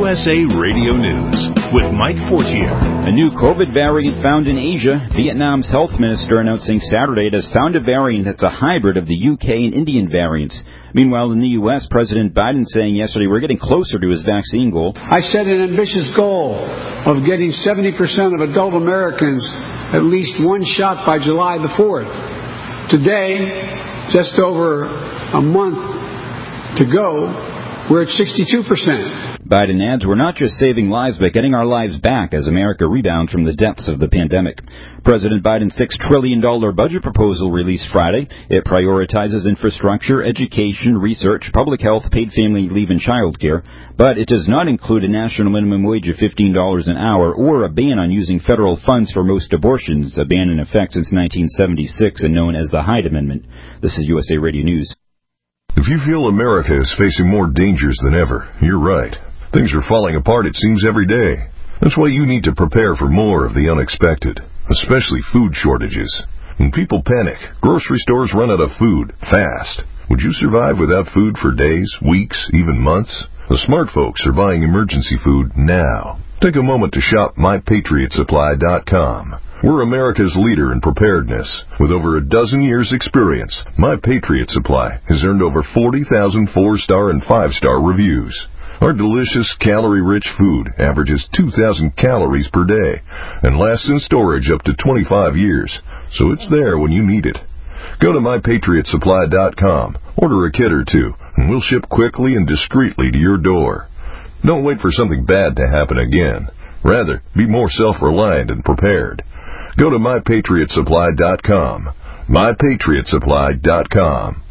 USA Radio News with Mike Fortier. A new COVID variant found in Asia. Vietnam's health minister announcing Saturday it has found a variant that's a hybrid of the UK and Indian variants. Meanwhile, in the U.S., President Biden saying yesterday we're getting closer to his vaccine goal. I set an ambitious goal of getting 70% of adult Americans at least one shot by July the 4th. Today, just over a month to go, we're at 62%. Biden adds we're not just saving lives, but getting our lives back as America rebounds from the depths of the pandemic. President Biden's $6 trillion budget proposal released Friday. It prioritizes infrastructure, education, research, public health, paid family leave, and child care. But it does not include a national minimum wage of $15 an hour or a ban on using federal funds for most abortions, a ban in effect since 1976 and known as the Hyde Amendment. This is USA Radio News. If you feel America is facing more dangers than ever, you're right. Things are falling apart, it seems, every day. That's why you need to prepare for more of the unexpected, especially food shortages. When people panic, grocery stores run out of food fast. Would you survive without food for days, weeks, even months? The smart folks are buying emergency food now. Take a moment to shop MyPatriotSupply.com. We're America's leader in preparedness. With over a dozen years' experience, My Patriot Supply has earned over 40,000 4-star and 5-star reviews. Our delicious, calorie-rich food averages 2,000 calories per day and lasts in storage up to 25 years, so it's there when you need it. Go to MyPatriotSupply.com, order a kit or two, and we'll ship quickly and discreetly to your door. Don't wait for something bad to happen again. Rather, be more self-reliant and prepared. Go to MyPatriotSupply.com. MyPatriotSupply.com.